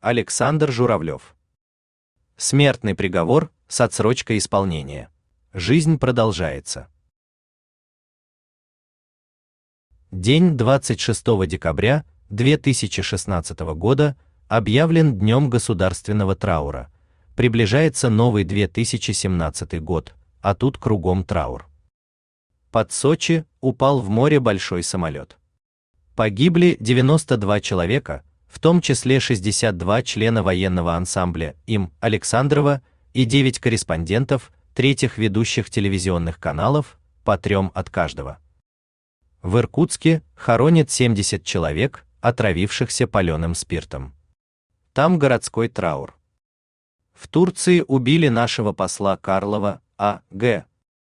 Александр Журавлев. Смертный приговор с отсрочкой исполнения. Жизнь продолжается. День 26 декабря 2016 года объявлен Днем государственного траура. Приближается новый 2017 год, а тут кругом траур. Под Сочи упал в море большой самолет. Погибли 92 человека, в том числе 62 члена военного ансамбля им Александрова и 9 корреспондентов третьих ведущих телевизионных каналов, по 3 от каждого. В Иркутске хоронят 70 человек, отравившихся паленым спиртом. Там городской траур. В Турции убили нашего посла Карлова А.Г.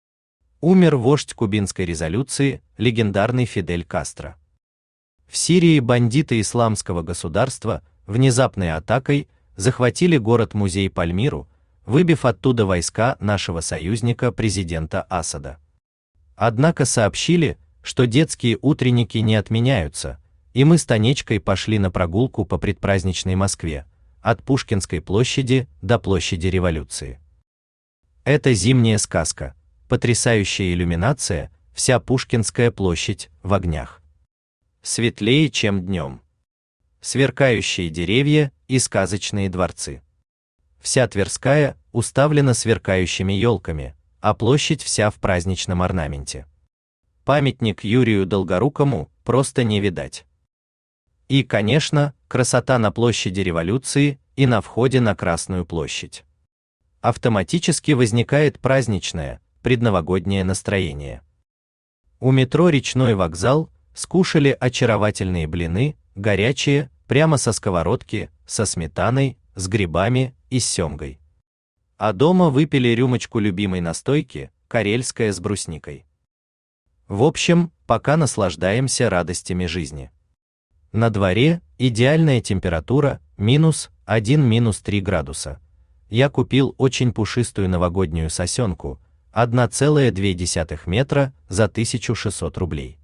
Умер вождь кубинской революции, легендарный Фидель Кастро. В Сирии бандиты исламского государства внезапной атакой захватили город-музей Пальмиру, выбив оттуда войска нашего союзника президента Асада. Однако сообщили, что детские утренники не отменяются, и мы с Танечкой пошли на прогулку по предпраздничной Москве, от Пушкинской площади до площади Революции. Это зимняя сказка, потрясающая иллюминация, вся Пушкинская площадь в огнях. Светлее, чем днем. Сверкающие деревья и сказочные дворцы. Вся Тверская уставлена сверкающими елками, а площадь вся в праздничном орнаменте. Памятник Юрию Долгорукому просто не видать. И, конечно, красота на площади Революции и на входе на Красную площадь. Автоматически возникает праздничное, предновогоднее настроение. У метро Речной вокзал скушали очаровательные блины, горячие, прямо со сковородки, со сметаной, с грибами и с семгой. А дома выпили рюмочку любимой настойки, карельская с брусникой. В общем, пока наслаждаемся радостями жизни. На дворе идеальная температура -1–3 градуса. Я купил очень пушистую новогоднюю сосенку, 1,2 метра за 1600 рублей.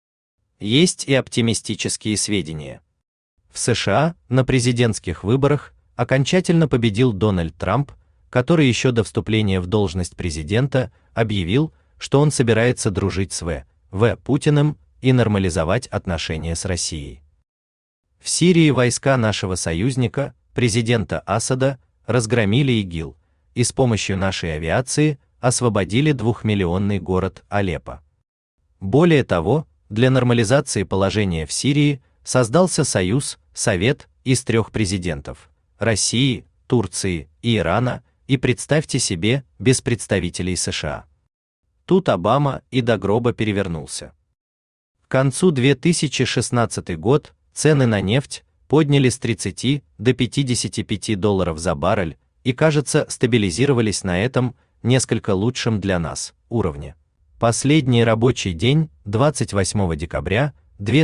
Есть и оптимистические сведения. В США на президентских выборах окончательно победил Дональд Трамп, который еще до вступления в должность президента объявил, что он собирается дружить с В. Путиным и нормализовать отношения с Россией. В Сирии войска нашего союзника, президента Асада, разгромили ИГИЛ и с помощью нашей авиации освободили 2-миллионный город Алеппо. Более того, для нормализации положения в Сирии создался Совет из 3 президентов – России, Турции и Ирана, и представьте себе, без представителей США. Тут Обама и до гроба перевернулся. К концу 2016 год цены на нефть подняли с 30 до $55 за баррель и, кажется, стабилизировались на этом несколько лучшем для нас уровне. Последний рабочий день 28 декабря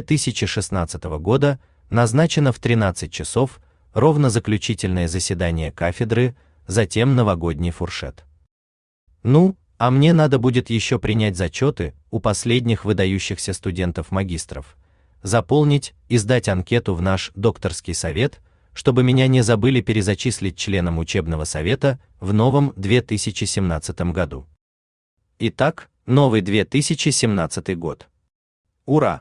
2016 года назначено в 13 часов, ровно заключительное заседание кафедры, затем новогодний фуршет. Ну, а мне надо будет еще принять зачеты у последних выдающихся студентов-магистров, заполнить и сдать анкету в наш докторский совет, чтобы меня не забыли перезачислить членом учебного совета в новом 2017 году. Итак, новый 2017 год. Ура!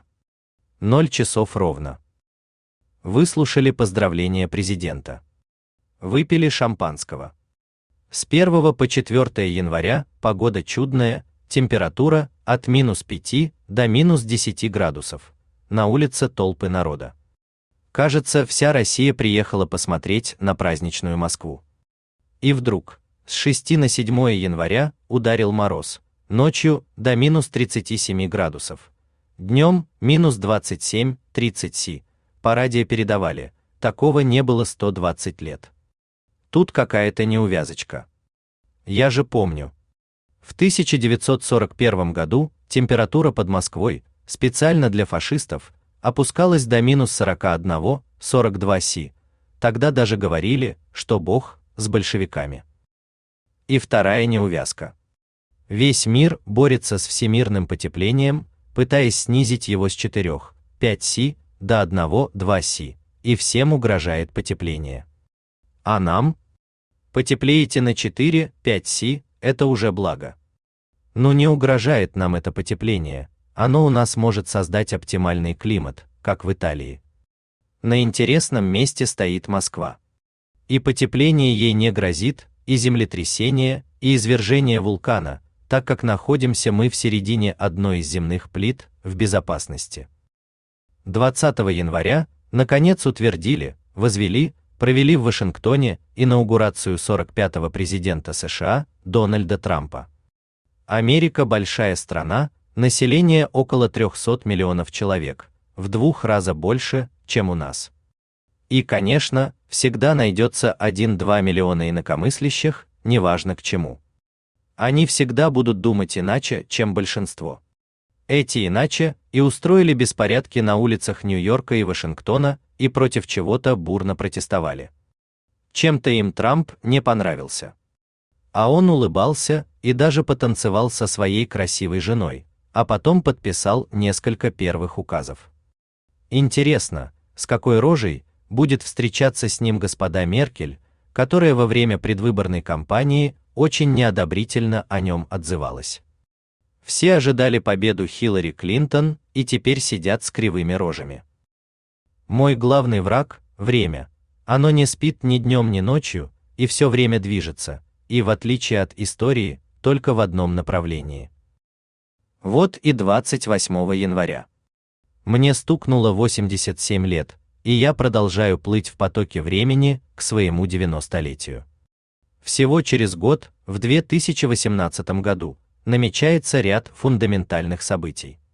0 часов ровно. Выслушали поздравления президента. Выпили шампанского. С 1 по 4 января погода чудная, температура от -5 до -10 градусов. На улице толпы народа. Кажется, вся Россия приехала посмотреть на праздничную Москву. И вдруг, с 6 на 7 января ударил мороз, ночью до -37 градусов. Днем -27–30 С. По радио передавали, такого не было 120 лет. Тут какая-то неувязочка. Я же помню. В 1941 году температура под Москвой, специально для фашистов, опускалась до -41–42 С. Тогда даже говорили, что Бог с большевиками. И вторая неувязка. Весь мир борется с всемирным потеплением, пытаясь снизить его с 4–5 С до 1–2 С, и всем угрожает потепление. А нам? Потеплеете на 4-5 это уже благо. Но не угрожает нам это потепление, оно у нас может создать оптимальный климат, как в Италии. На интересном месте стоит Москва. И потепление ей не грозит, и землетрясение, и извержение вулкана, так как находимся мы в середине одной из земных плит, в безопасности. 20 января, наконец утвердили, возвели, провели в Вашингтоне инаугурацию 45-го президента США Дональда Трампа. Америка большая страна, население около 300 миллионов человек, в 2 раза больше, чем у нас. И, конечно, всегда найдется 1-2 миллиона инакомыслящих, неважно к чему. Они всегда будут думать иначе, чем большинство. Эти иначе и устроили беспорядки на улицах Нью-Йорка и Вашингтона и против чего-то бурно протестовали. Чем-то им Трамп не понравился. А он улыбался и даже потанцевал со своей красивой женой, а потом подписал несколько первых указов. Интересно, с какой рожей будет встречаться с ним господа Меркель, которая во время предвыборной кампании очень неодобрительно о нем отзывалась. Все ожидали победу Хиллари Клинтон и теперь сидят с кривыми рожами. Мой главный враг – время. Оно не спит ни днем, ни ночью, и все время движется, и в отличие от истории, только в одном направлении. Вот и 28 января. Мне стукнуло 87 лет, и я продолжаю плыть в потоке времени к своему 90-летию. Всего через год, в 2018 году, намечается ряд фундаментальных событий.